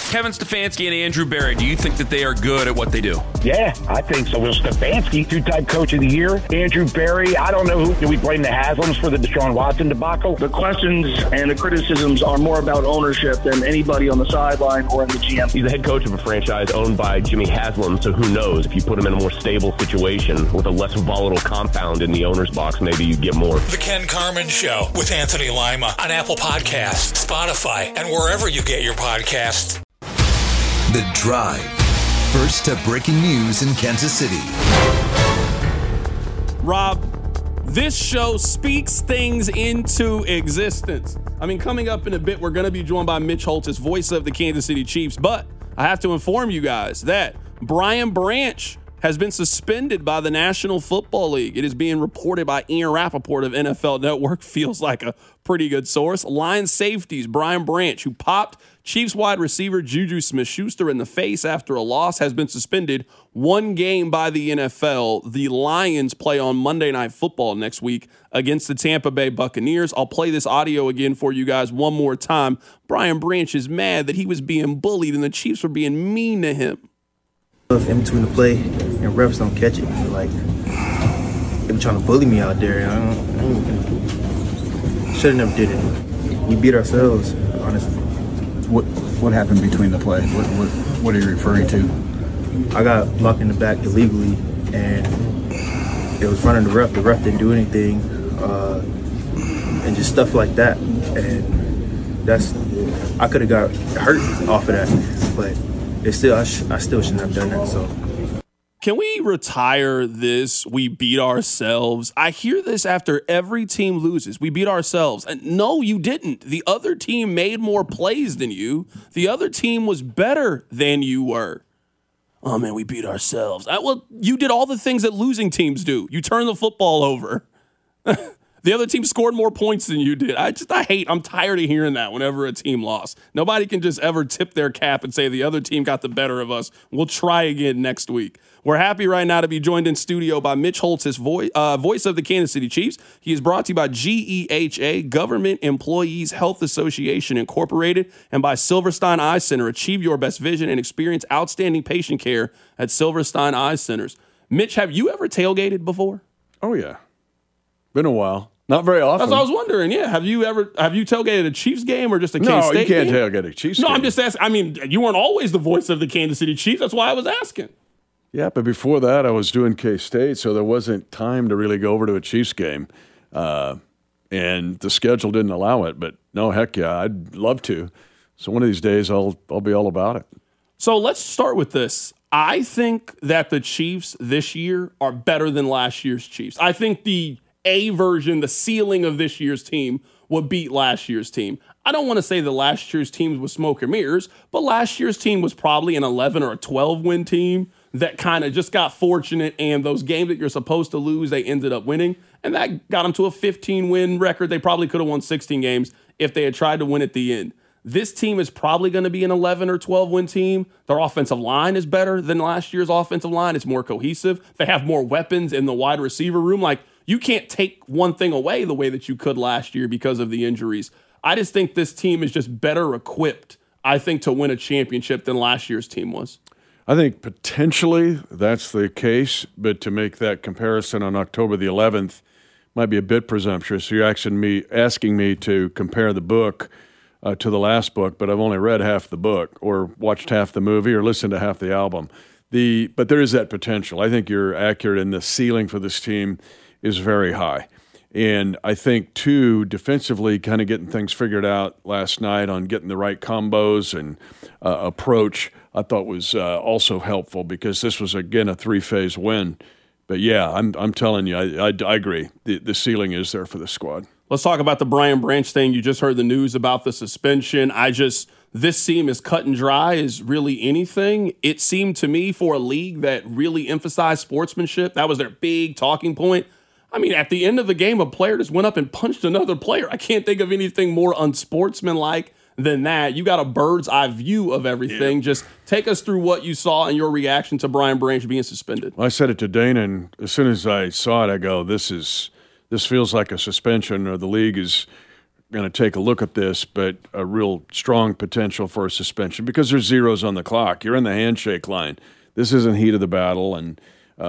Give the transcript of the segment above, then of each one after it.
Kevin Stefanski and Andrew Berry, do you think that they are good at what they do? Yeah, I think so. Well, Stefanski, two-time coach of the year. Andrew Berry, I don't know who. Do we blame the Haslams for the Deshaun Watson debacle? The questions and the criticisms are more about ownership than anybody on the sideline or in the GM. He's the head coach of a franchise owned by Jimmy Haslam, so who knows? If you put him in a more stable situation with a less volatile compound in the owner's box, maybe you get more. The Ken Carman Show with Anthony Lima on Apple Podcasts, Spotify, and wherever you get your podcasts. The Drive. First to breaking news in Kansas City. Rob, this show speaks things into existence. I mean, coming up in a bit, we're going to be joined by Mitch Holthus, voice of the Kansas City Chiefs. But I have to inform you guys that Brian Branch has been suspended by the National Football League. It is being reported by Ian Rappaport of NFL Network. Feels like a pretty good source. Lions safeties Brian Branch, who popped Chiefs wide receiver Juju Smith-Schuster in the face after a loss, has been suspended 1 game by the NFL. The Lions play on Monday Night Football next week against the Tampa Bay Buccaneers. I'll play this audio again for you guys one more time. Brian Branch is mad that he was being bullied and the Chiefs were being mean to him. In between the play and refs don't catch it. Like, they be trying to bully me out there. Should have never did it. We beat ourselves, honestly. What happened between the play? What are you referring to? I got blocked in the back illegally, and it was running the ref. The ref didn't do anything, and just stuff like that. And I could have got hurt off of that, but I still shouldn't have done that. So, can we retire this? We beat ourselves. I hear this after every team loses. We beat ourselves. And no, you didn't. The other team made more plays than you. The other team was better than you were. Oh man, we beat ourselves. Well, you did all the things that losing teams do. You turned the football over. The other team scored more points than you did. I'm tired of hearing that whenever a team lost. Nobody can just ever tip their cap and say the other team got the better of us. We'll try again next week. We're happy right now to be joined in studio by Mitch Holthus, voice of the Kansas City Chiefs. He is brought to you by GEHA, Government Employees Health Association Incorporated, and by Silverstein Eye Center. Achieve your best vision and experience outstanding patient care at Silverstein Eye Centers. Mitch, have you ever tailgated before? Oh, yeah. Been a while. Not very often. That's what I was wondering. Yeah, have you tailgated a Chiefs game or just a K-State game? No, you can't tailgate a Chiefs game. No, I'm just asking. I mean, you weren't always the voice of the Kansas City Chiefs. That's why I was asking. Yeah, but before that, I was doing K-State, so there wasn't time to really go over to a Chiefs game, and the schedule didn't allow it. But no, heck yeah, I'd love to. So one of these days, I'll be all about it. So let's start with this. I think that the Chiefs this year are better than last year's Chiefs. I think the A version, the ceiling of this year's team would beat last year's team. I don't want to say that last year's team was smoke and mirrors, but last year's team was probably an 11 or a 12 win team that kind of just got fortunate, and those games that you're supposed to lose, they ended up winning, and that got them to a 15-win record. They probably could have won 16 games if they had tried to win at the end. This team is probably going to be an 11 or 12-win team. Their offensive line is better than last year's offensive line. It's more cohesive. They have more weapons in the wide receiver room. Like, you can't take one thing away the way that you could last year because of the injuries. I just think this team is just better equipped, I think, to win a championship than last year's team was. I think potentially that's the case, but to make that comparison on October the 11th might be a bit presumptuous. You're asking me to compare the book to the last book, but I've only read half the book or watched half the movie or listened to half the album. But there is that potential. I think you're accurate, and the ceiling for this team is very high. And I think, too, defensively, kind of getting things figured out last night on getting the right combos and approach, I thought was also helpful because this was, again, a 3-phase win. But, yeah, I'm telling you, I agree. The ceiling is there for the squad. Let's talk about the Brian Branch thing. You just heard the news about the suspension. This team is cut and dry as really anything. It seemed to me for a league that really emphasized sportsmanship, that was their big talking point. I mean, at the end of the game, a player just went up and punched another player. I can't think of anything more unsportsmanlike than that. You got a bird's eye view of everything. Yeah. Just take us through what you saw and your reaction to Brian Branch being suspended. Well, I said it to Dana, and as soon as I saw it, I go, this feels like a suspension, or the league is going to take a look at this, but a real strong potential for a suspension because there's zeros on the clock. You're in the handshake line. This isn't heat of the battle, and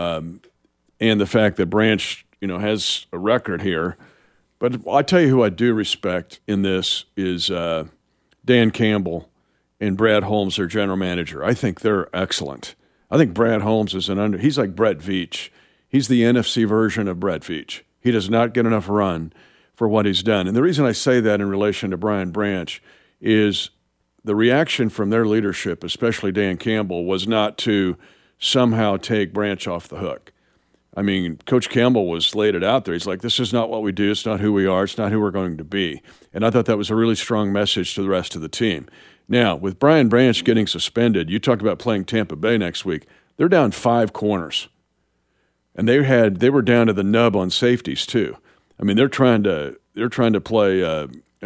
the fact that Branch, has a record here. But I tell you who I do respect in this is Dan Campbell and Brad Holmes, their general manager. I think they're excellent. I think Brad Holmes is he's like Brett Veach. He's the NFC version of Brett Veach. He does not get enough run for what he's done. And the reason I say that in relation to Brian Branch is the reaction from their leadership, especially Dan Campbell, was not to somehow take Branch off the hook. I mean, Coach Campbell was laid it out there. He's like, this is not what we do. It's not who we are. It's not who we're going to be. And I thought that was a really strong message to the rest of the team. Now, with Brian Branch getting suspended, you talk about playing Tampa Bay next week. They're down 5 corners. And they were down to the nub on safeties too. I mean, they're trying to play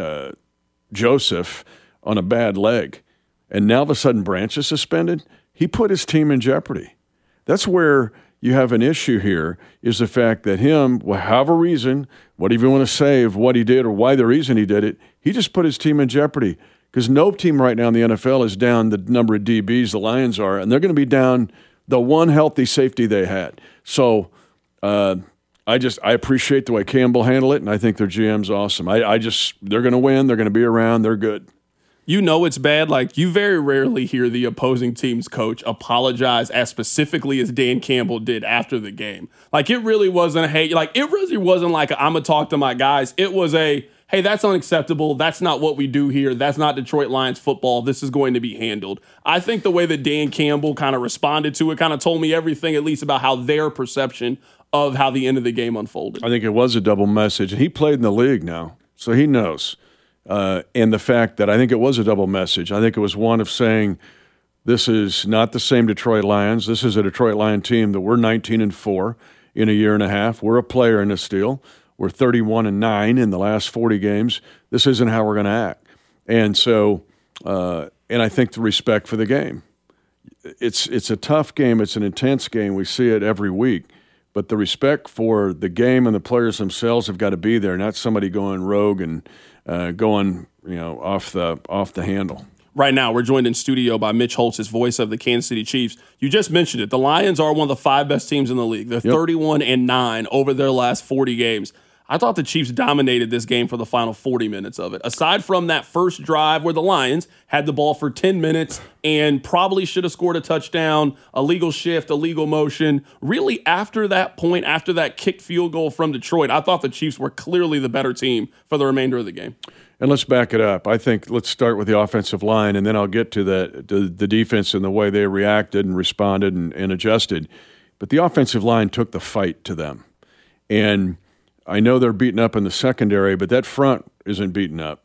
Joseph on a bad leg. And now all of a sudden Branch is suspended. He put his team in jeopardy. That's where you have an issue here, is the fact that him, however reason, whatever you want to say of what he did or why the reason he did it, he just put his team in jeopardy. Because no team right now in the NFL is down the number of DBs the Lions are, and they're going to be down the one healthy safety they had. So I appreciate the way Campbell handled it, and I think their GM's awesome. They're going to win. They're going to be around. They're good. It's bad. Like, you very rarely hear the opposing team's coach apologize as specifically as Dan Campbell did after the game. Like, it really wasn't I'm going to talk to my guys. It was hey, that's unacceptable. That's not what we do here. That's not Detroit Lions football. This is going to be handled. I think the way that Dan Campbell kind of responded to it kind of told me everything, at least about how their perception of how the end of the game unfolded. I think it was a double message. And he played in the league now, so he knows. And the fact that I think it was a double message. I think it was one of saying, this is not the same Detroit Lions. This is a Detroit Lion team that we're 19-4 in a year and a half. We're a player in this deal. We're 31-9 in the last 40 games. This isn't how we're going to act. And so, and I think the respect for the game. It's a tough game. It's an intense game. We see it every week. But the respect for the game and the players themselves have got to be there, not somebody going rogue and going off the handle. Right now, we're joined in studio by Mitch Holtz, his voice of the Kansas City Chiefs. You just mentioned it. The Lions are one of the 5 best teams in the league. They're 31-9 over their last 40 games. I thought the Chiefs dominated this game for the final 40 minutes of it. Aside from that first drive where the Lions had the ball for 10 minutes and probably should have scored a touchdown, a legal shift, a legal motion. Really, after that point, after that kicked field goal from Detroit, I thought the Chiefs were clearly the better team for the remainder of the game. And let's back it up. I think let's start with the offensive line, and then I'll get to the defense and the way they reacted and responded and adjusted. But the offensive line took the fight to them. And I know they're beaten up in the secondary, but that front isn't beaten up.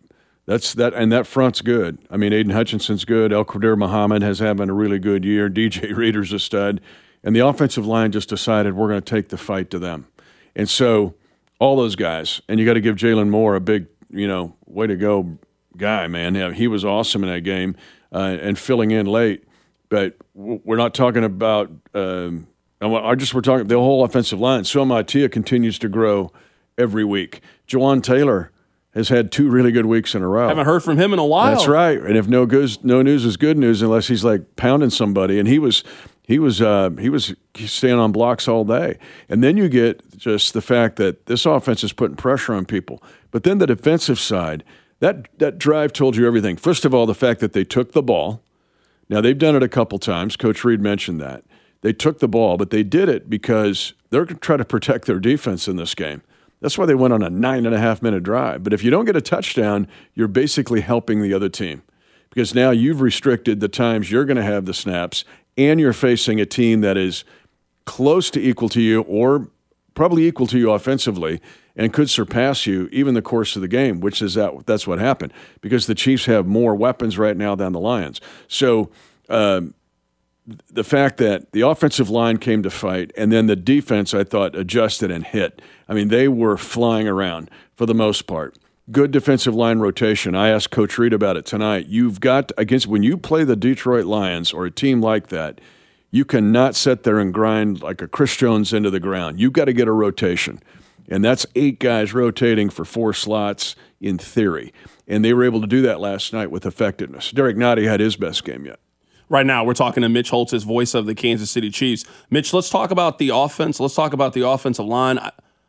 And that front's good. I mean, Aiden Hutchinson's good. El Qadir Muhammad has having a really good year. DJ Reader's a stud. And the offensive line just decided we're going to take the fight to them. And so all those guys, and you got to give Jalen Moore a big, way to go guy, man. Yeah, he was awesome in that game and filling in late. But we're not talking about we're talking the whole offensive line. Su'a Ma'atia continues to grow every week. Jawan Taylor has had 2 really good weeks in a row. Haven't heard from him in a while. That's right. And if no news is good news, unless he's like pounding somebody. And he was staying on blocks all day. And then you get just the fact that this offense is putting pressure on people. But then the defensive side, that drive told you everything. First of all, the fact that they took the ball. Now, they've done it a couple times. Coach Reed mentioned that. They took the ball, but they did it because they're going to try to protect their defense in this game. That's why they went on a 9.5-minute drive. But if you don't get a touchdown, you're basically helping the other team because now you've restricted the times you're going to have the snaps, and you're facing a team that is close to equal to you or probably equal to you offensively and could surpass you even the course of the game, which is that's what happened because the Chiefs have more weapons right now than the Lions. So the fact that the offensive line came to fight and then the defense, I thought, adjusted and hit. I mean, they were flying around for the most part. Good defensive line rotation. I asked Coach Reed about it tonight. You've got when you play the Detroit Lions or a team like that, you cannot sit there and grind like a Chris Jones into the ground. You've got to get a rotation. And that's 8 guys rotating for 4 slots. in theory. And they were able to do that last night with effectiveness. Derek Nottie had his best game yet. Right now, we're talking to Mitch Holtz, voice of the Kansas City Chiefs. Mitch, let's talk about the offense. Let's talk about the offensive line.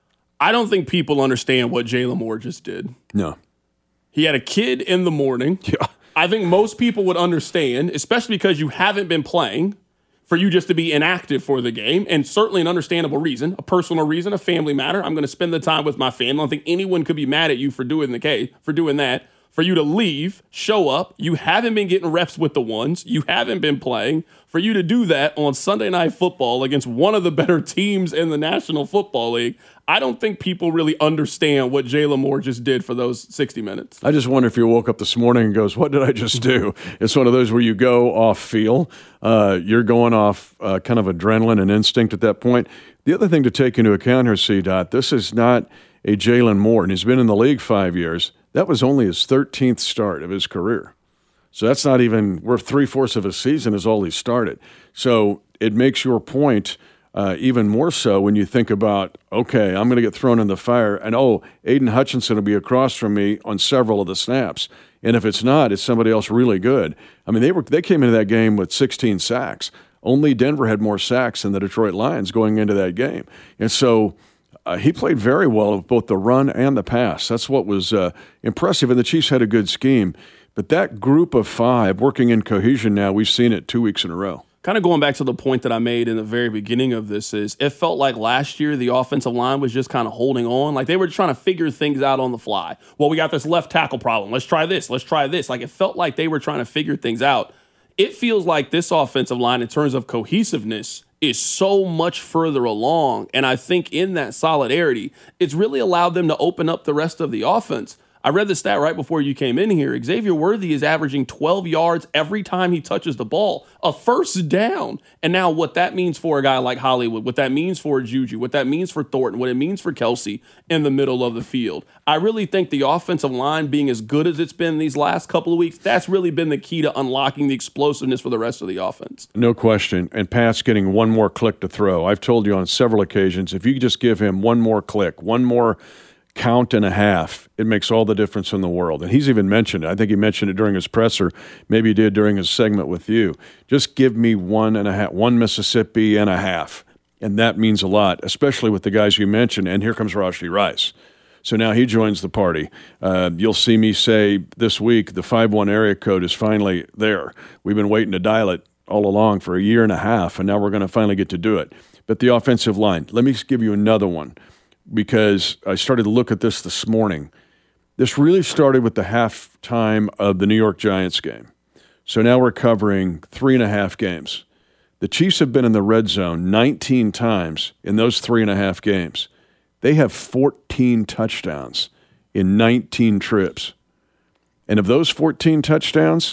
I don't think people understand what Jalen Moore just did. No. He had a kid in the morning. Yeah. I think most people would understand, especially because you haven't been playing, for you just to be inactive for the game, and certainly an understandable reason, a personal reason, a family matter. I'm going to spend the time with my family. I don't think anyone could be mad at you for doing that. For you to leave, show up, you haven't been getting reps with the ones, you haven't been playing. For you to do that on Sunday Night Football against one of the better teams in the National Football League, I don't think people really understand what Jalen Moore just did for those 60 minutes. I just wonder if you woke up this morning and goes, what did I just do? It's one of those where you go off feel. You're going off kind of adrenaline and instinct at that point. The other thing to take into account here, C-Dot, this is not a Jalen Moore, and he's been in the league 5 years. That was only his 13th start of his career. So that's not even, we're 3/4 of a season is all he started. So it makes your point even more so when you think about, okay, I'm going to get thrown in the fire, and Aiden Hutchinson will be across from me on several of the snaps. And if it's not, it's somebody else really good. I mean, they came into that game with 16 sacks. Only Denver had more sacks than the Detroit Lions going into that game. And so he played very well with both the run and the pass. That's what was impressive, and the Chiefs had a good scheme. But that group of five working in cohesion now, we've seen it 2 weeks in a row. Kind of going back to the point that I made in the very beginning of this is it felt like last year the offensive line was just kind of holding on. Like they were trying to figure things out on the fly. Well, we got this left tackle problem. Let's try this. Let's try this. Like it felt like they were trying to figure things out. It feels like this offensive line in terms of cohesiveness is so much further along. And I think in that solidarity, it's really allowed them to open up the rest of the offense. I read the stat right before you came in here. Xavier Worthy is averaging 12 yards every time he touches the ball, a first down. And now what that means for a guy like Hollywood, what that means for Juju, what that means for Thornton, what it means for Kelsey in the middle of the field. I really think the offensive line being as good as it's been these last couple of weeks, that's really been the key to unlocking the explosiveness for the rest of the offense. No question. And Pat's getting one more click to throw. I've told you on several occasions, if you just give him one more click, one more count and a half, it makes all the difference in the world. And he's even mentioned it. I think he mentioned it during his presser. Maybe he did during his segment with you. Just give me 1.5, one Mississippi and a half. And that means a lot, especially with the guys you mentioned. And here comes Rashee Rice. So now he joins the party. You'll see me say this week the 5-1 area code is finally there. We've been waiting to dial it all along for a year and a half, and now we're going to finally get to do it. But the offensive line, let me give you another one, because I started to look at this morning. This really started with the halftime of the New York Giants game. So now we're covering 3.5 games. The Chiefs have been in the red zone 19 times in those 3.5 games. They have 14 touchdowns in 19 trips. And of those 14 touchdowns,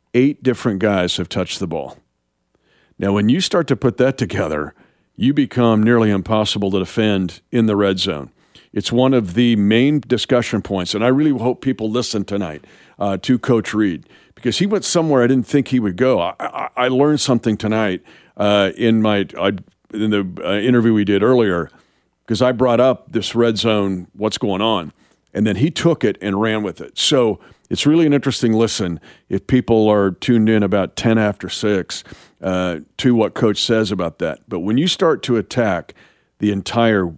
8 different guys have touched the ball. Now, when you start to put that together, you become nearly impossible to defend in the red zone. It's one of the main discussion points, and I really hope people listen tonight to Coach Reid, because he went somewhere I didn't think he would go. I learned something tonight in the interview we did earlier, because I brought up this red zone, what's going on, and then he took it and ran with it. So it's really an interesting listen if people are tuned in about 10 after 6 to what Coach says about that. But when you start to attack the entire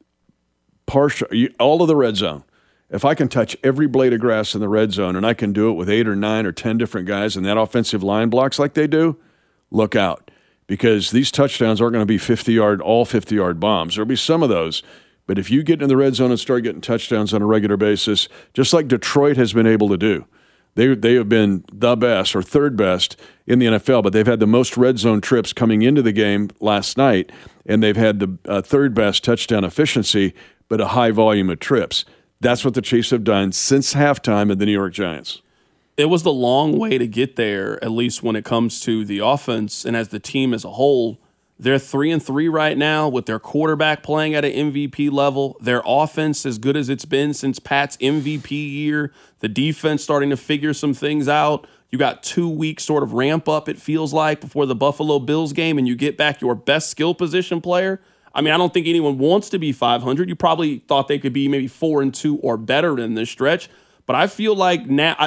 all of the red zone, if I can touch every blade of grass in the red zone and I can do it with 8 or 9 or 10 different guys and that offensive line blocks like they do, look out. Because these touchdowns aren't going to be 50-yard bombs. There'll be some of those. But if you get in the red zone and start getting touchdowns on a regular basis, just like Detroit has been able to do, they have been the best or third best in the NFL, but they've had the most red zone trips coming into the game last night, and they've had the third best touchdown efficiency, but a high volume of trips. That's what the Chiefs have done since halftime of the New York Giants. It was the long way to get there, at least when it comes to the offense, and as the team as a whole. They're 3-3 right now with their quarterback playing at an MVP level. Their offense as good as it's been since Pat's MVP year. The defense starting to figure some things out. You got 2 weeks sort of ramp up, it feels like, before the Buffalo Bills game, and you get back your best skill position player. I mean, I don't think anyone wants to be 500. You probably thought they could be maybe 4-2 or better in this stretch. But I feel like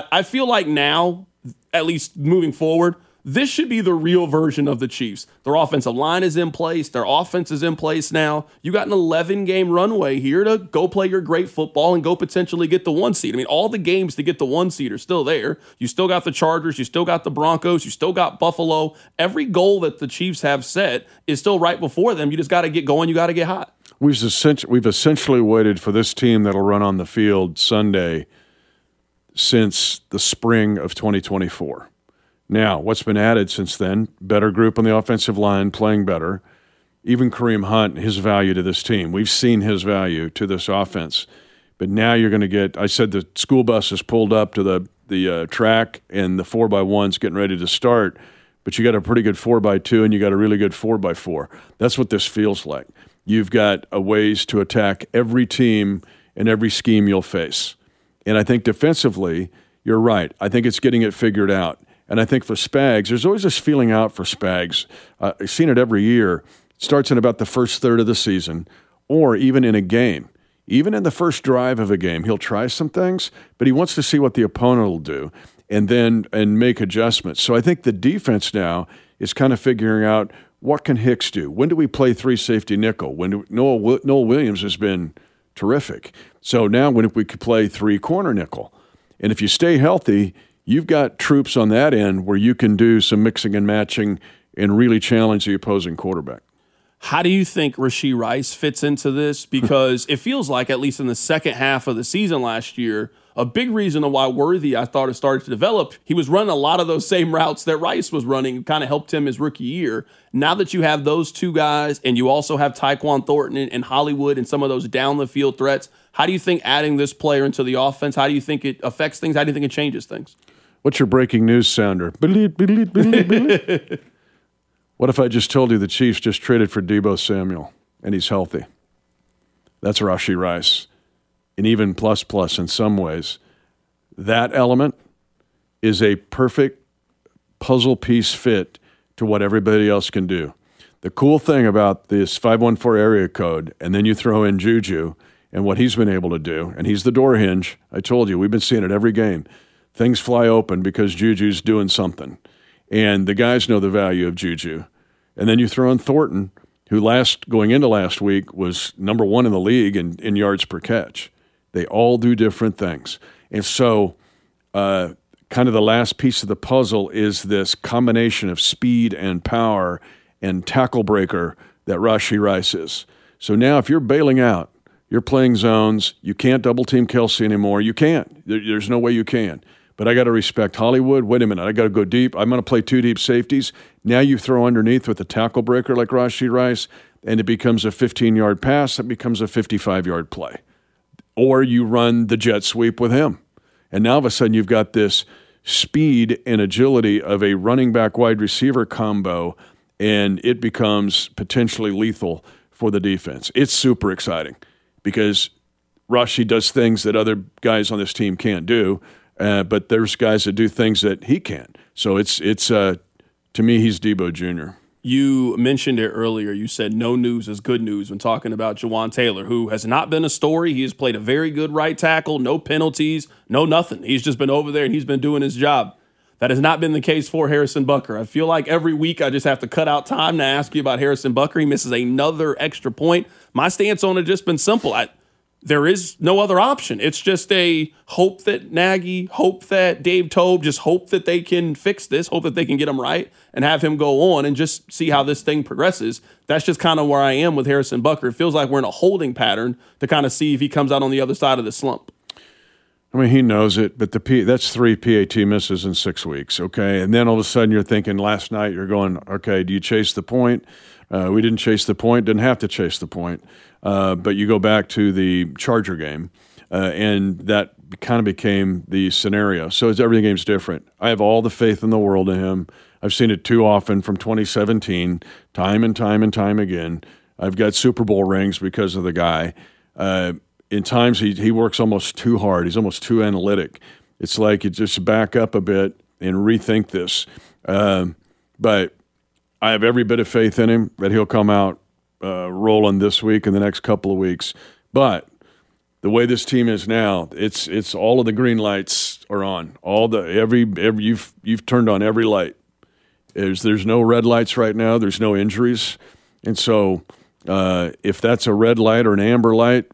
now, at least moving forward, this should be the real version of the Chiefs. Their offensive line is in place. Their offense is in place now. You got an 11-game runway here to go play your great football and go potentially get the 1 seed. I mean, all the games to get the 1 seed are still there. You still got the Chargers. You still got the Broncos. You still got Buffalo. Every goal that the Chiefs have set is still right before them. You just got to get going. You got to get hot. We've essentially waited for this team that'll run on the field Sunday since the spring of 2024. Now, what's been added since then? Better group on the offensive line, playing better. Even Kareem Hunt, his value to this team. We've seen his value to this offense. But now you're going to get – I said the school bus is pulled up to the track and the 4x1's getting ready to start. But you got a pretty good 4x2 and you got a really good 4x4. That's what this feels like. You've got a ways to attack every team and every scheme you'll face. And I think defensively, you're right. I think it's getting it figured out. And I think for Spags, there's always this feeling out for Spags. I've seen it every year. It starts in about the first third of the season or even in a game. Even in the first drive of a game, he'll try some things, but he wants to see what the opponent will do and make adjustments. So I think the defense now is kind of figuring out what can Hicks do? When do we play 3 safety nickel? Noel Williams has been terrific. So now when we could play 3 corner nickel. And if you stay healthy, you've got troops on that end where you can do some mixing and matching and really challenge the opposing quarterback. How do you think Rashee Rice fits into this? Because it feels like, at least in the second half of the season last year, a big reason why Worthy, I thought, it started to develop, he was running a lot of those same routes that Rice was running, kind of helped him his rookie year. Now that you have those two guys and you also have Tyquan Thornton and Hollywood and some of those down-the-field threats, how do you think adding this player into the offense, how do you think it affects things? How do you think it changes things? What's your breaking news sounder? What if I just told you the Chiefs just traded for Deebo Samuel and he's healthy? That's Rashee Rice. And even plus in some ways. That element is a perfect puzzle piece fit to what everybody else can do. The cool thing about this 514 area code, and then you throw in Juju and what he's been able to do, and he's the door hinge. I told you, we've been seeing it every game. Things fly open because Juju's doing something. And the guys know the value of Juju. And then you throw in Thornton, who going into last week was number 1 in the league in yards per catch. They all do different things. And so kind of the last piece of the puzzle is this combination of speed and power and tackle breaker that Rashee Rice is. So now if you're bailing out, you're playing zones, you can't double-team Kelsey anymore. You can't. There's no way you can. But I got to respect Hollywood. Wait a minute, I got to go deep. I'm going to play 2 deep safeties. Now you throw underneath with a tackle breaker like Rashee Rice, and it becomes a 15-yard pass. It becomes a 55-yard play. Or you run the jet sweep with him. And now all of a sudden you've got this speed and agility of a running back wide receiver combo, and it becomes potentially lethal for the defense. It's super exciting because Rashee does things that other guys on this team can't do. But there's guys that do things that he can't. So it's to me, he's Deebo Jr. You mentioned it earlier. You said no news is good news when talking about Jawaan Taylor, who has not been a story. He has played a very good right tackle, no penalties, no nothing. He's just been over there and he's been doing his job. That has not been the case for Harrison Butker. I feel like every week I just have to cut out time to ask you about Harrison Butker. He misses another extra point. My stance on it has just been simple. There is no other option. It's just a hope that Nagy, hope that Dave Toub, just hope that they can fix this, hope that they can get him right and have him go on and just see how this thing progresses. That's just kind of where I am with Harrison Butker. It feels like we're in a holding pattern to kind of see if he comes out on the other side of the slump. I mean, he knows it, but that's 3 PAT misses in 6 weeks, okay? And then all of a sudden you're thinking last night, you're going, okay, do you chase the point? We didn't chase the point, didn't have to chase the point. But you go back to the Charger game, and that kind of became the scenario. So every game's different. I have all the faith in the world in him. I've seen it too often from 2017, time and time again. I've got Super Bowl rings because of the guy. In times he works almost too hard. He's almost too analytic. It's like you just back up a bit and rethink this. But I have every bit of faith in him that he'll come out rolling this week and the next couple of weeks. But the way this team is now, it's all of the green lights are on. All the every you've turned on every light. There's no red lights right now. There's no injuries, and so if that's a red light or an amber light,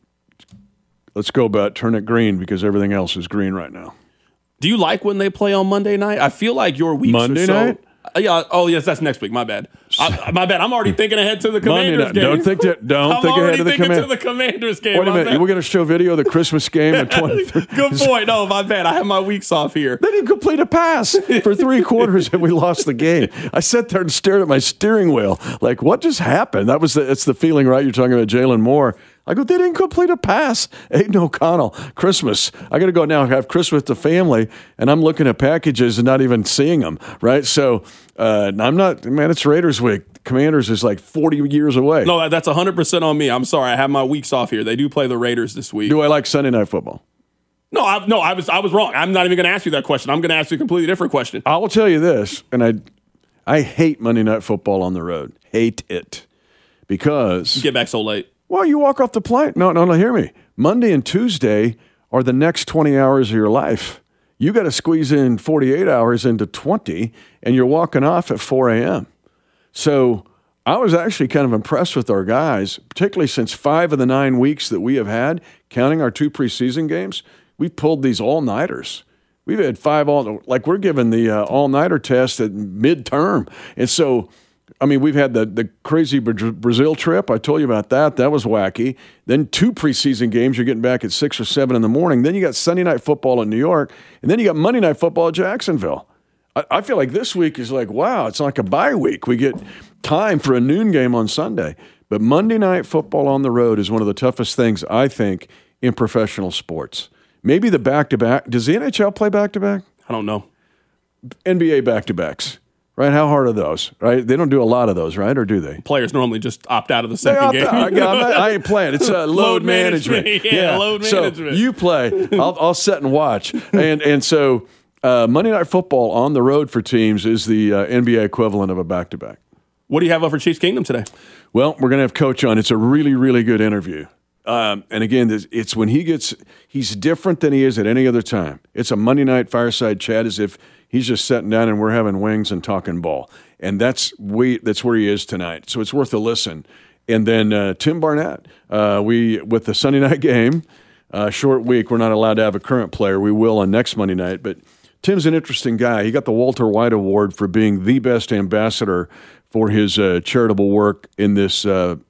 let's go about turn it green because everything else is green right now. Do you like when they play on Monday night? I feel like your weeks Monday are so, night. Yeah. Oh, yes. That's next week. My bad. My bad. I'm already thinking ahead to the Commanders game. Don't think ahead of the Commanders. I'm already thinking to the Commanders game. Wait a minute. We're going to show video of the Christmas game at 23. Good point. No, my bad. I have my weeks off here. They didn't complete a pass for 3 quarters and we lost the game. I sat there and stared at my steering wheel like, what just happened? It's the feeling, right? You're talking about Jalen Moore. I go, they didn't complete a pass. Aiden O'Connell, Christmas. I got to go now have Christmas with the family, and I'm looking at packages and not even seeing them, right? So I'm not, man, it's Raiders week. Commanders is like 40 years away. No, that's 100% on me. I'm sorry. I have my weeks off here. They do play the Raiders this week. Do I like Sunday Night Football? No, I was wrong. I'm not even going to ask you that question. I'm going to ask you a completely different question. I will tell you this, and I hate Monday Night Football on the road. Hate it. Because you get back so late. Well, you walk off the plane. No, hear me. Monday and Tuesday are the next 20 hours of your life. You got to squeeze in 48 hours into 20, and you're walking off at 4 a.m. So I was actually kind of impressed with our guys, particularly since 5 of the 9 weeks that we have had, counting our 2 preseason games, we've pulled these all-nighters. We've had 5 we're given the all-nighter test at midterm. And so, I mean, we've had the crazy Brazil trip. I told you about that. That was wacky. Then 2 preseason games. You're getting back at 6 or 7 in the morning. Then you got Sunday Night Football in New York. And then you got Monday Night Football at Jacksonville. I feel like this week is like, wow, it's like a bye week. We get time for a noon game on Sunday. But Monday Night Football on the road is one of the toughest things, I think, in professional sports. Maybe the back-to-back. Does the NHL play back-to-back? I don't know. NBA back-to-backs. Right? How hard are those? Right? They don't do a lot of those, right? Or do they? Players normally just opt out of the second game. I ain't playing. It's load management. Yeah, load management. So you play. I'll sit and watch. And so Monday Night Football on the road for teams is the NBA equivalent of a back-to-back. What do you have up for Chiefs Kingdom today? Well, we're going to have Coach on. It's a really, really good interview. And again, it's when he's different than he is at any other time. It's a Monday night fireside chat as if he's just sitting down and we're having wings and talking ball. And that's where he is tonight. So it's worth a listen. And then Tim Barnett, with the Sunday night game, short week, we're not allowed to have a current player. We will on next Monday night. But Tim's an interesting guy. He got the Walter White Award for being the best ambassador for his charitable work in this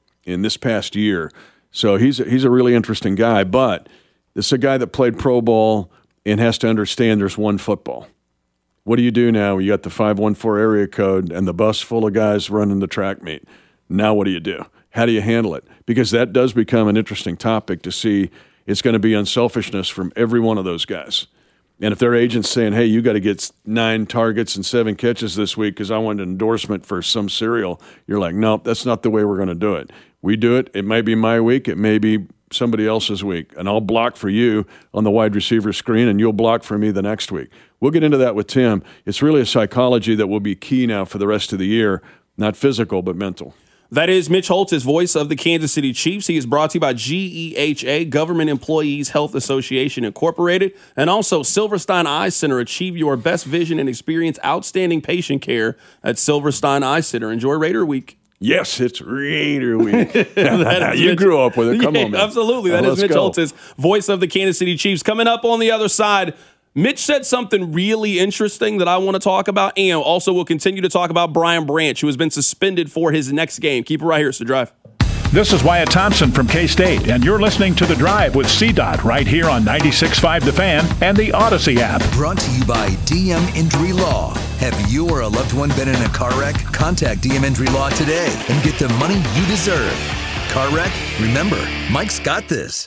past year. So he's a really interesting guy, but this is a guy that played pro ball and has to understand there's one football. What do you do now? You got the 514 area code and the bus full of guys running the track meet. Now what do you do? How do you handle it? Because that does become an interesting topic to see. It's going to be unselfishness from every one of those guys. And if their agent's saying, hey, you got to get 9 targets and 7 catches this week because I want an endorsement for some cereal, you're like, nope, that's not the way we're going to do it. We do it. It might be my week. It may be somebody else's week. And I'll block for you on the wide receiver screen, and you'll block for me the next week. We'll get into that with Tim. It's really a psychology that will be key now for the rest of the year, not physical but mental. That is Mitch Holtz, his voice of the Kansas City Chiefs. He is brought to you by GEHA, Government Employees Health Association Incorporated, and also Silverstein Eye Center. Achieve your best vision and experience outstanding patient care at Silverstein Eye Center. Enjoy Raider Week. Yes, it's Raider Week. You grew up with it. Come on, man. Absolutely. That is Mitch Holtz, voice of the Kansas City Chiefs. Coming up on the other side, Mitch said something really interesting that I want to talk about, and also we'll continue to talk about Brian Branch, who has been suspended for his next game. Keep it right here. It's The Drive. This is Wyatt Thompson from K-State, and you're listening to The Drive with CDOT right here on 96.5 The Fan and the Odyssey app. Brought to you by DM Injury Law. Have you or a loved one been in a car wreck? Contact DM Injury Law today and get the money you deserve. Car wreck? Remember, Mike's got this.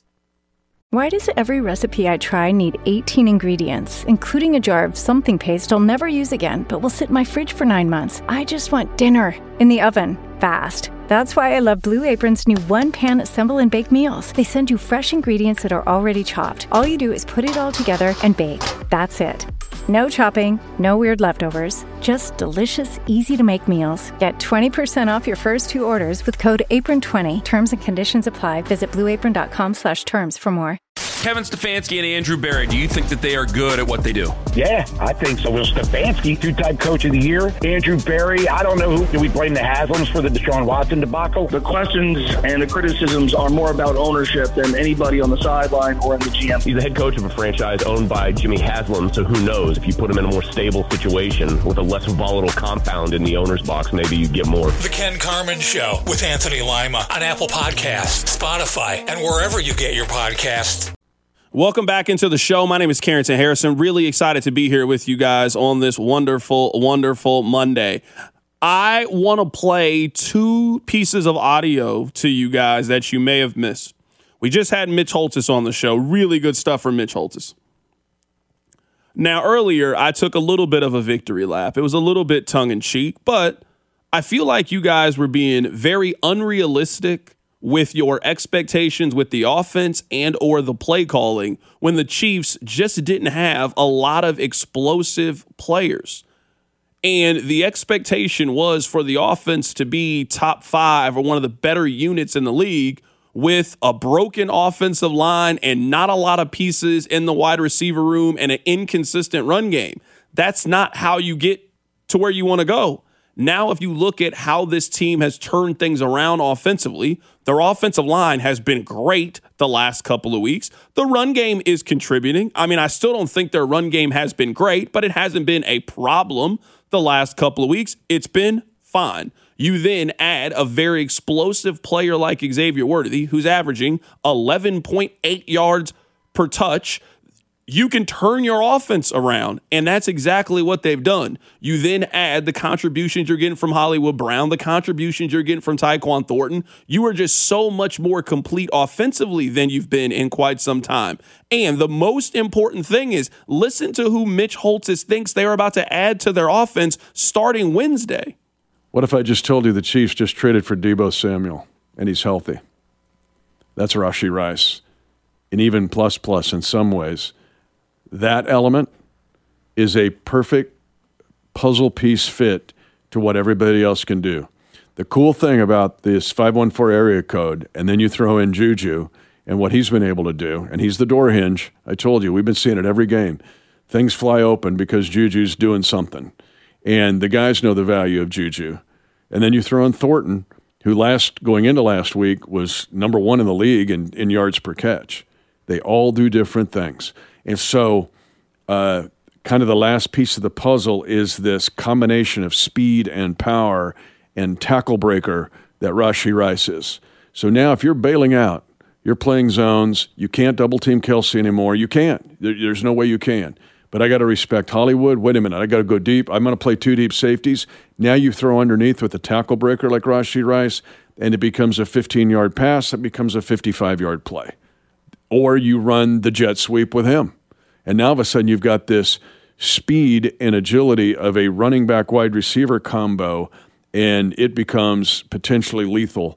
Why does every recipe I try need 18 ingredients, including a jar of something paste I'll never use again, but will sit in my fridge for 9 months? I just want dinner in the oven, fast. That's why I love Blue Apron's new one-pan assemble and bake meals. They send you fresh ingredients that are already chopped. All you do is put it all together and bake. That's it. No chopping, no weird leftovers, just delicious, easy-to-make meals. Get 20% off your first 2 orders with code APRON20. Terms and conditions apply. Visit blueapron.com/terms for more. Kevin Stefanski and Andrew Berry, do you think that they are good at what they do? Yeah, I think so. Will Stefanski, two-time coach of the year. Andrew Berry, I don't know who. Do we blame the Haslams for the Deshaun Watson debacle? The questions and the criticisms are more about ownership than anybody on the sideline or in the GM. He's the head coach of a franchise owned by Jimmy Haslam, so who knows? If you put him in a more stable situation with a less volatile compound in the owner's box, maybe you get more. The Ken Carman Show with Anthony Lima on Apple Podcasts, Spotify, and wherever you get your podcasts. Welcome back into the show. My name is Carrington Harrison. Really excited to be here with you guys on this wonderful, wonderful Monday. I want to play two pieces of audio to you guys that you may have missed. We just had Mitch Holthus on the show. Really good stuff from Mitch Holthus. Now, earlier, I took a little bit of a victory lap. It was a little bit tongue-in-cheek, but I feel like you guys were being very unrealistic with your expectations with the offense and or the play calling when the Chiefs just didn't have a lot of explosive players. And the expectation was for the offense to be top 5 or one of the better units in the league with a broken offensive line and not a lot of pieces in the wide receiver room and an inconsistent run game. That's not how you get to where you want to go. Now, if you look at how this team has turned things around offensively, their offensive line has been great the last couple of weeks. The run game is contributing. I mean, I still don't think their run game has been great, but it hasn't been a problem the last couple of weeks. It's been fine. You then add a very explosive player like Xavier Worthy, who's averaging 11.8 yards per touch. You can turn your offense around, and that's exactly what they've done. You then add the contributions you're getting from Hollywood Brown, the contributions you're getting from Tyquan Thornton. You are just so much more complete offensively than you've been in quite some time. And the most important thing is listen to who Mitch Holthus thinks they're about to add to their offense starting Wednesday. What if I just told you the Chiefs just traded for Deebo Samuel, and he's healthy? That's Rashee Rice. And even plus in some ways. That element is a perfect puzzle piece fit to what everybody else can do. The cool thing about this 514 area code, and then you throw in Juju and what he's been able to do, and he's the door hinge. I told you, we've been seeing it every game. Things fly open because Juju's doing something. And the guys know the value of Juju. And then you throw in Thornton, who going into last week was number 1 in the league in yards per catch. They all do different things. And so kind of the last piece of the puzzle is this combination of speed and power and tackle breaker that Rashee Rice is. So now if you're bailing out, you're playing zones, you can't double-team Kelsey anymore. You can't. There's no way you can. But I got to respect Hollywood. Wait a minute, I got to go deep. I'm going to play 2 deep safeties. Now you throw underneath with a tackle breaker like Rashee Rice, and it becomes a 15-yard pass. It becomes a 55-yard play. Or you run the jet sweep with him. And now all of a sudden you've got this speed and agility of a running back wide receiver combo, and it becomes potentially lethal.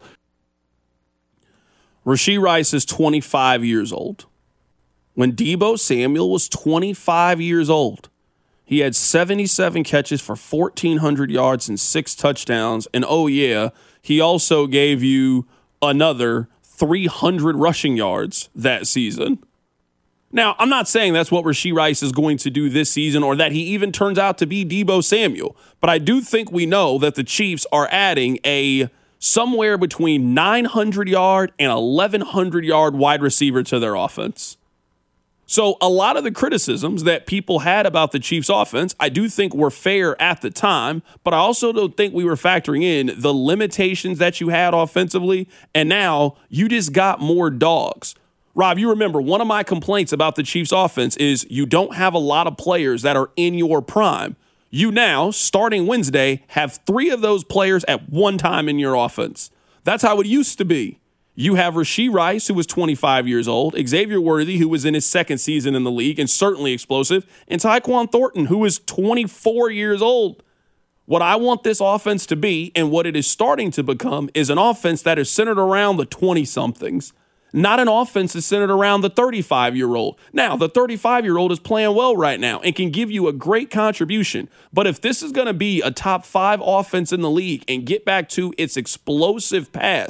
Rashee Rice is 25 years old. When Deebo Samuel was 25 years old, he had 77 catches for 1,400 yards and 6 touchdowns. And oh yeah, he also gave you another 300 rushing yards that season. Now, I'm not saying that's what Rashee Rice is going to do this season or that he even turns out to be Deebo Samuel, but I do think we know that the Chiefs are adding a somewhere between 900-yard and 1,100-yard wide receiver to their offense. So a lot of the criticisms that people had about the Chiefs offense, I do think were fair at the time, but I also don't think we were factoring in the limitations that you had offensively, and now you just got more dogs. Rob, you remember one of my complaints about the Chiefs offense is you don't have a lot of players that are in your prime. You now, starting Wednesday, have 3 of those players at one time in your offense. That's how it used to be. You have Rashee Rice, who was 25 years old, Xavier Worthy, who was in his 2nd season in the league and certainly explosive, and Tyquan Thornton, who is 24 years old. What I want this offense to be, and what it is starting to become, is an offense that is centered around the 20-somethings, not an offense that's centered around the 35-year-old. Now, the 35-year-old is playing well right now and can give you a great contribution, but if this is going to be a top 5 offense in the league and get back to its explosive past,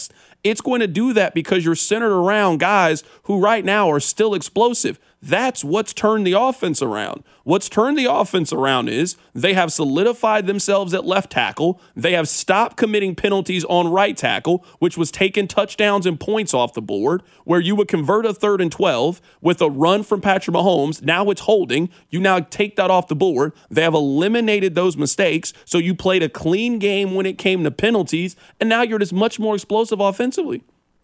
It's going to do that because you're centered around guys who right now are still explosive. That's what's turned the offense around. What's turned the offense around is they have solidified themselves at left tackle. They have stopped committing penalties on right tackle, which was taking touchdowns and points off the board, where you would convert a 3rd and 12 with a run from Patrick Mahomes. Now it's holding. You now take that off the board. They have eliminated those mistakes, so you played a clean game when it came to penalties, and now you're just much more explosive offensively.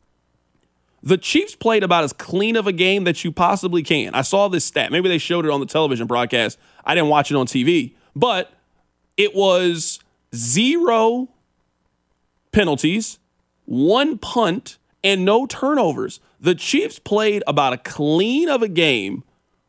The Chiefs played about as clean of a game that you possibly can. I saw this stat. Maybe they showed it on the television broadcast. I didn't watch it on TV. But it was 0 penalties, 1 punt, and no turnovers. The Chiefs played about as clean of a game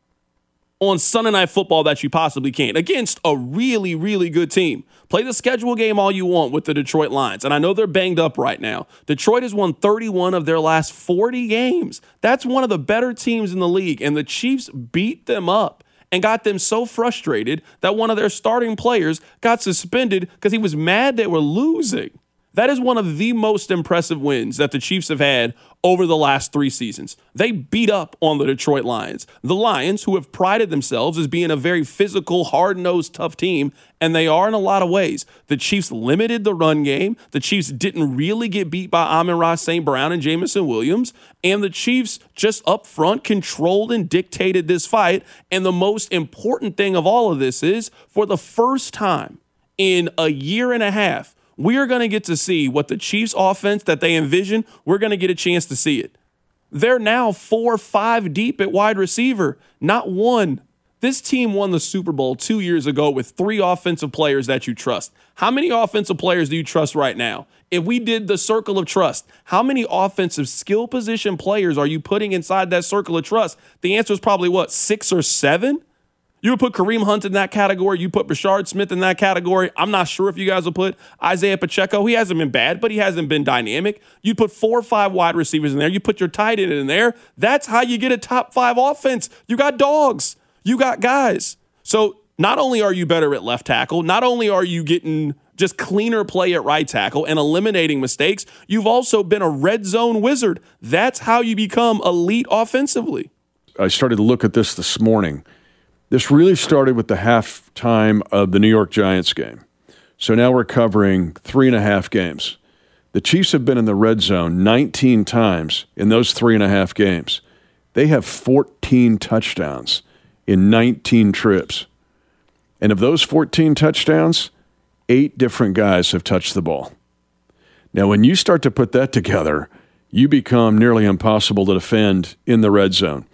on Sunday Night Football that you possibly can against a really, really good team. Play the schedule game all you want with the Detroit Lions, and I know they're banged up right now. Detroit has won 31 of their last 40 games. That's one of the better teams in the league, and the Chiefs beat them up and got them so frustrated that one of their starting players got suspended because he was mad they were losing. That is one of the most impressive wins that the Chiefs have had over the last 3 seasons. They beat up on the Detroit Lions. The Lions, who have prided themselves as being a very physical, hard-nosed, tough team, and they are in a lot of ways. The Chiefs limited the run game. The Chiefs didn't really get beat by Amon-Ra St. Brown and Jameson Williams. And the Chiefs just up front controlled and dictated this fight. And the most important thing of all of this is, for the first time in a year and a half, we are going to get to see what the Chiefs offense that they envision. We're going to get a chance to see it. They're now 4-5 deep at wide receiver, not one. This team won the Super Bowl 2 years ago with 3 offensive players that you trust. How many offensive players do you trust right now? If we did the circle of trust, how many offensive skill position players are you putting inside that circle of trust? The answer is probably what, 6 or 7? You would put Kareem Hunt in that category. You put Rashard Smith in that category. I'm not sure if you guys will put Isaiah Pacheco. He hasn't been bad, but he hasn't been dynamic. You put 4 or 5 wide receivers in there. You put your tight end in there. That's how you get a top 5 offense. You got dogs. You got guys. So not only are you better at left tackle, not only are you getting just cleaner play at right tackle and eliminating mistakes, you've also been a red zone wizard. That's how you become elite offensively. I started to look at this morning. This really started with the halftime of the New York Giants game. So now we're covering 3.5 games. The Chiefs have been in the red zone 19 times in those 3.5 games. They have 14 touchdowns in 19 trips. And of those 14 touchdowns, 8 different guys have touched the ball. Now, when you start to put that together, you become nearly impossible to defend in the red zone.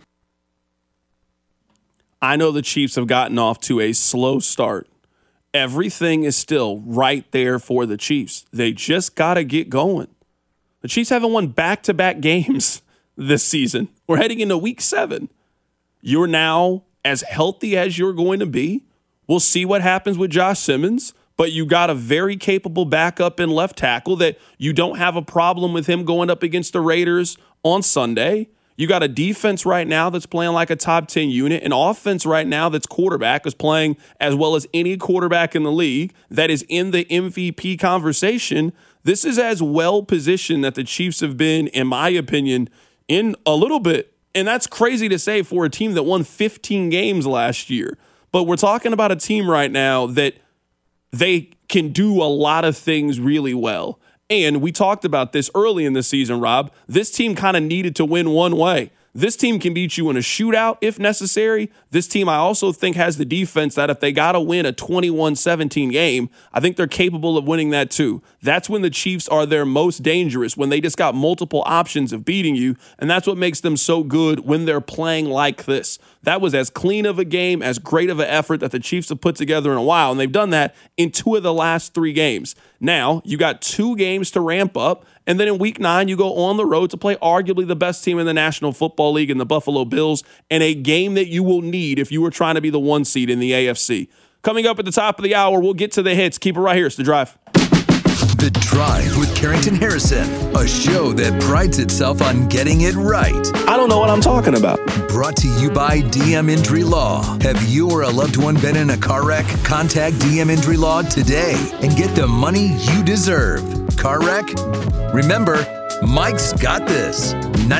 I know the Chiefs have gotten off to a slow start. Everything is still right there for the Chiefs. They just got to get going. The Chiefs haven't won back-to-back games this season. We're heading into week 7. You're now as healthy as you're going to be. We'll see what happens with Josh Simmons, but you got a very capable backup in left tackle that you don't have a problem with him going up against the Raiders on Sunday. You got a defense right now that's playing like a top 10 unit, an offense right now that's quarterback is playing as well as any quarterback in the league that is in the MVP conversation. This is as well positioned that the Chiefs have been, in my opinion, in a little bit. And that's crazy to say for a team that won 15 games last year. But we're talking about a team right now that they can do a lot of things really well. And we talked about this early in the season, Rob. This team kind of needed to win one way. This team can beat you in a shootout if necessary. This team, I also think, has the defense that if they got to win a 21-17 game, I think they're capable of winning that too. That's when the Chiefs are their most dangerous, when they just got multiple options of beating you, and that's what makes them so good when they're playing like this. That was as clean of a game, as great of an effort that the Chiefs have put together in a while, and they've done that in 2 of the last 3 games. Now, you got 2 games to ramp up, and then in week 9, you go on the road to play arguably the best team in the National Football League in the Buffalo Bills, and a game that you will need if you were trying to be the 1 seed in the AFC. Coming up at the top of the hour, we'll get to the hits. Keep it right here. It's The Drive. The Drive with Carrington Harrison, a show that prides itself on getting it right. I don't know what I'm talking about. Brought to you by DM Injury Law. Have you or a loved one been in a car wreck? Contact DM Injury Law today and get the money you deserve. Car wreck? Remember, Mike's got this.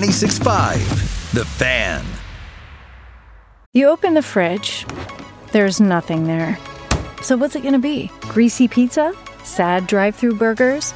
96.5, The Fan. You open the fridge, there's nothing there. So what's it gonna be? Greasy pizza? Sad drive-thru burgers?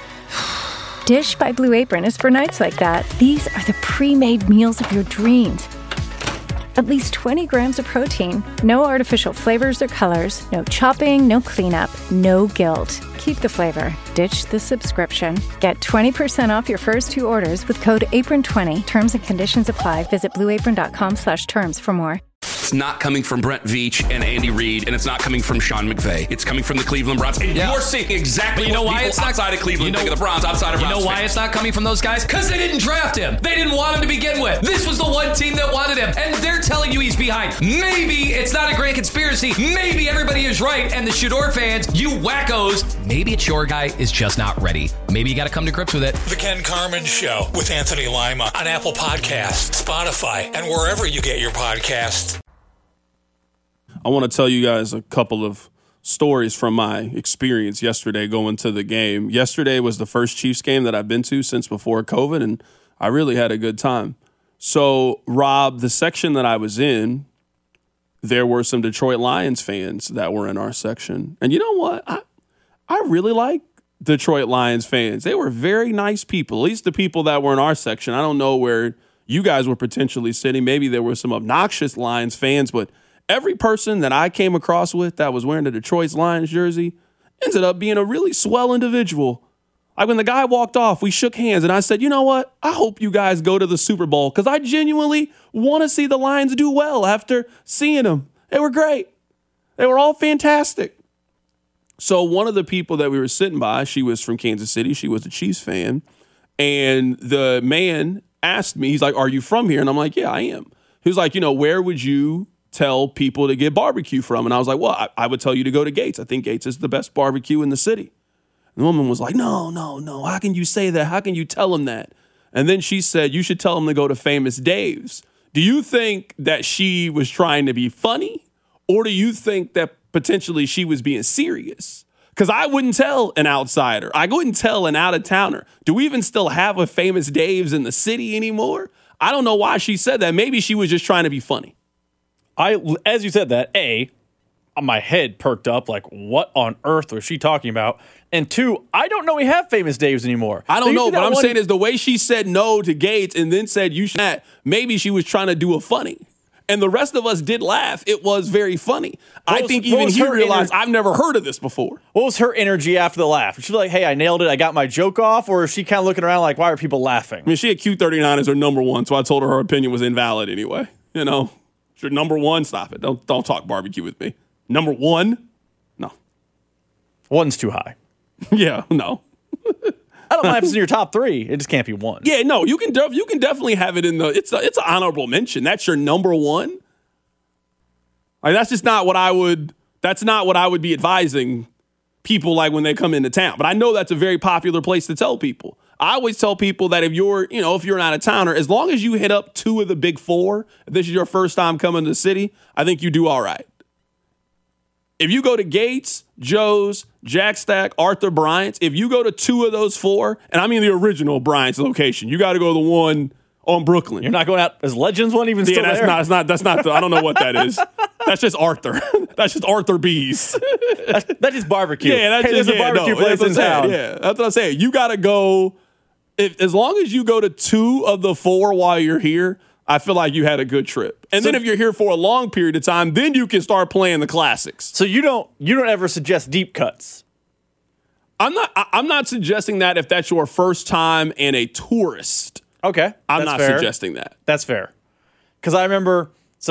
Dish by Blue Apron is for nights like that. These are the pre-made meals of your dreams. At least 20 grams of protein, no artificial flavors or colors, no chopping, no cleanup, no guilt. Keep the flavor. Ditch the subscription. Get 20% off your first 2 orders with code APRON20. Terms and conditions apply. Visit blueapron.com/terms for more. It's not coming from Brent Veach and Andy Reid, and it's not coming from Sean McVay. It's coming from the Cleveland Browns. And you're seeing exactly what people outside of Cleveland think of the Browns, outside of Browns. You know why fans. it's not coming from those guys? Because they didn't draft him. They didn't want him to begin with. This was the one team that wanted him, and they're telling you he's behind. Maybe it's not a great conspiracy. Maybe everybody is right, and the Shador fans, you wackos, maybe it's your guy is just not ready. Maybe you got to come to grips with it. The Ken Carman Show with Anthony Lima on Apple Podcasts, Spotify, and wherever you get your podcasts. I want to tell you guys a couple of stories from my experience yesterday going to the game. Yesterday was the first Chiefs game that I've been to since before COVID, and I really had a good time. So, Rob, the section that I was in, there were some Detroit Lions fans that were in our section. And you know what? I really like Detroit Lions fans. They were very nice people, at least the people that were in our section. I don't know where you guys were potentially sitting. Maybe there were some obnoxious Lions fans, but every person that I came across with that was wearing the Detroit Lions jersey ended up being a really swell individual. Like when the guy walked off, we shook hands and I said, you know what? I hope you guys go to the Super Bowl because I genuinely want to see the Lions do well after seeing them. They were great. They were all fantastic. So one of the people that we were sitting by, she was from Kansas City. She was a Chiefs fan. And the man asked me, he's like, are you from here? And I'm like, yeah, I am. He was like, where would you tell people to get barbecue from? And I was like, well, I would tell you to go to Gates. I think Gates is the best barbecue in the city. And the woman was like, no. How can you say that? How can you tell him that? And then she said, you should tell him to go to Famous Dave's. Do you think that she was trying to be funny? Or do you think that potentially she was being serious? Because I wouldn't tell an outsider. I wouldn't tell an out-of-towner. Do we even still have a Famous Dave's in the city anymore? I don't know why she said that. Maybe she was just trying to be funny. As you said that, my head perked up, like, what on earth was she talking about? And 2, I don't know we have Famous Dave's anymore. I don't know, but I'm saying is the way she said no to Gates and then said you should not, maybe she was trying to do a funny. And the rest of us did laugh. It was very funny. I think even he realized I've never heard of this before. What was her energy after the laugh? Was she like, hey, I nailed it, I got my joke off? Or is she kind of looking around like, why are people laughing? I mean, she had Q39 as her number 1, so I told her opinion was invalid anyway. You're number 1, stop it. Don't talk barbecue with me. Number 1? No. 1's too high. Yeah, no. I don't mind if it's in your top 3. It just can't be 1. Yeah, no, you can definitely have it in the it's an honorable mention. That's your number 1. Like that's just not what I would be advising people like when they come into town. But I know that's a very popular place to tell people. I always tell people that if you're an out-of-towner, as long as you hit up 2 of the big 4, if this is your first time coming to the city, I think you do all right. If you go to Gates, Joe's, Jack Stack, Arthur Bryant's, if you go to 2 of those 4, and I mean the original Bryant's location, you got to go to the one on Brooklyn. You're not going out as Legends one even still there? That's not I don't know what that is. That's just Arthur. That's just Arthur B's. That's just barbecue. Yeah, there's a barbecue place in town. Yeah, that's what I'm saying. You got to go. As long as you go to 2 of the 4 while you're here, I feel like you had a good trip. And then if you're here for a long period of time, then you can start playing the classics. So you don't ever suggest deep cuts? I'm not suggesting that if that's your first time and a tourist. Okay. I'm not suggesting that. That's fair. Because I remember,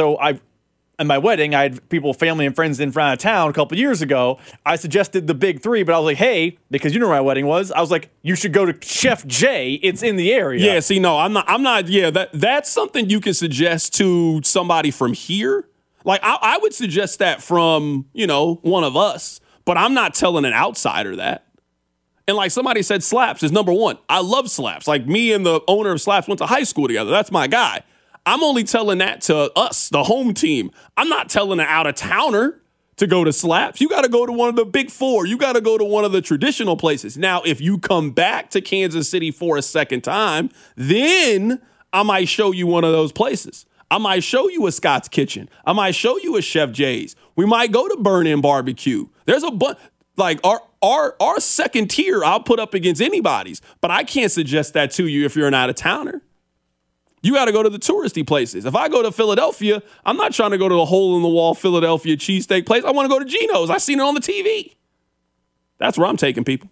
at my wedding, I had people, family and friends in front of town a couple years ago. I suggested the big 3, but I was like, hey, because you know where my wedding was, I was like, you should go to Chef J. It's in the area. Yeah, see, no, I'm not, yeah, that's something you can suggest to somebody from here. Like, I would suggest that from, one of us, but I'm not telling an outsider that. And like somebody said, Slaps is number 1. I love Slaps. Like me and the owner of Slaps went to high school together. That's my guy. I'm only telling that to us, the home team. I'm not telling an out-of-towner to go to Slaps. You got to go to one of the big four. You got to go to one of the traditional places. Now, if you come back to Kansas City for a second time, then I might show you one of those places. I might show you a Scott's Kitchen. I might show you a Chef J's. We might go to Burn-In Barbecue. There's a bunch, like our second tier I'll put up against anybody's, but I can't suggest that to you if you're an out-of-towner. You got to go to the touristy places. If I go to Philadelphia, I'm not trying to go to the hole-in-the-wall Philadelphia cheesesteak place. I want to go to Geno's. I seen it on the TV. That's where I'm taking people.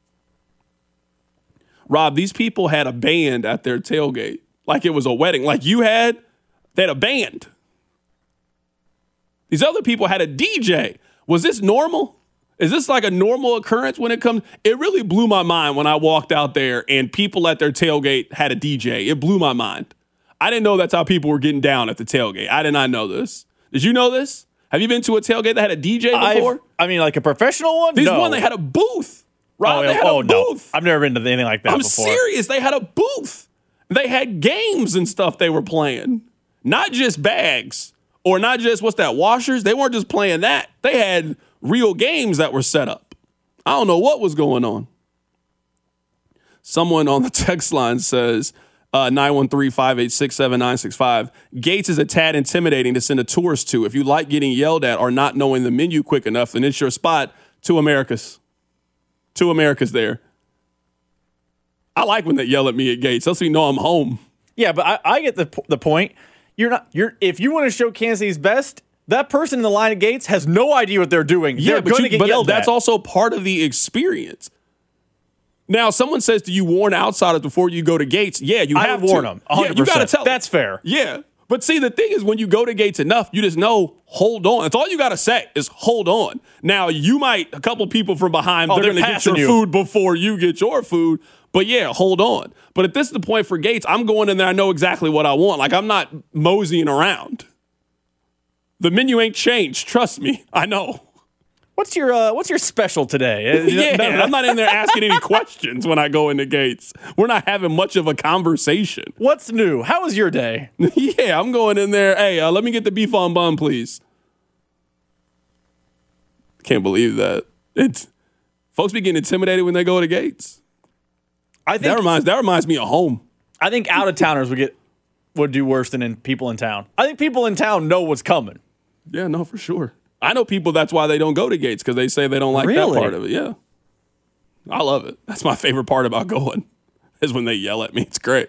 Rob, these people had a band at their tailgate. Like it was a wedding. Like they had a band. These other people had a DJ. Was this normal? Is this like a normal occurrence when it comes? It really blew my mind when I walked out there and people at their tailgate had a DJ. It blew my mind. I didn't know that's how people were getting down at the tailgate. I did not know this. Did you know this? Have you been to a tailgate that had a DJ before? I mean, like a professional one? These one, they had a booth. Rob, they had a booth. No. I've never been to anything like that before. I'm serious. They had a booth. They had games and stuff they were playing. Not just bags or not just, washers. They weren't just playing that. They had real games that were set up. I don't know what was going on. Someone on the text line says, 913-586-7965. Gates is a tad intimidating to send a tourist to. If you like getting yelled at or not knowing the menu quick enough, then it's your spot. Two Americas there. I like when they yell at me at Gates. Lets me know I'm home. Yeah, but I get the point. If you want to show Kansas City's best, that person in the line at Gates has no idea what they're doing. Yeah, they're going to get yelled at. That's also part of the experience. Now, someone says, do you warn outsiders before you go to Gates? Yeah, you have to. I warn them, 100%. Yeah, you got to tell them. That's fair. Yeah. But see, the thing is, when you go to Gates enough, you just know, hold on. That's all you got to say is hold on. Now, a couple people from behind, they're going to get your food before you get your food. But yeah, hold on. But if this is the point for Gates, I'm going in there, I know exactly what I want. Like, I'm not moseying around. The menu ain't changed. Trust me. I know. What's your special today? Yeah, I'm not in there asking any questions when I go into Gates. We're not having much of a conversation. What's new? How was your day? Yeah, I'm going in there. Hey, let me get the beef on bun, please. Can't believe that. Folks be getting intimidated when they go to Gates. I think that reminds me of home. I think out of towners would do worse than people in town. I think people in town know what's coming. Yeah, no, for sure. I know people, that's why they don't go to Gates, because they say they don't like that part of it. Yeah. I love it. That's my favorite part about going, is when they yell at me. It's great.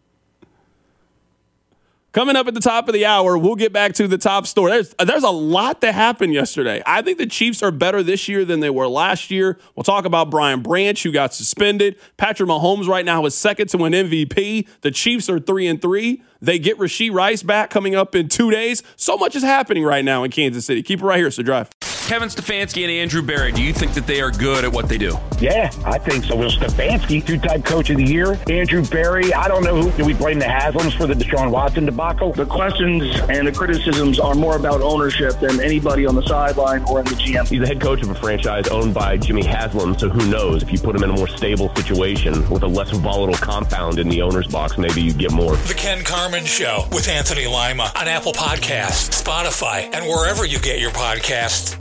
Coming up at the top of the hour, we'll get back to the top story. There's a lot that happened yesterday. I think the Chiefs are better this year than they were last year. We'll talk about Brian Branch, who got suspended. Patrick Mahomes right now is second to win MVP. The Chiefs are 3-3. They get Rashee Rice back coming up in 2 days. So much is happening right now in Kansas City. Keep it right here, so drive. Kevin Stefanski and Andrew Berry, do you think that they are good at what they do? Yeah, I think so. Will Stefanski, two-time coach of the year. Andrew Berry, I don't know who. Do we blame the Haslams for the Deshaun Watson debacle? The questions and the criticisms are more about ownership than anybody on the sideline or in the GM. He's the head coach of a franchise owned by Jimmy Haslam, so who knows? If you put him in a more stable situation with a less volatile compound in the owner's box, maybe you get more. The Ken Carman Show with Anthony Lima on Apple Podcasts, Spotify, and wherever you get your podcasts.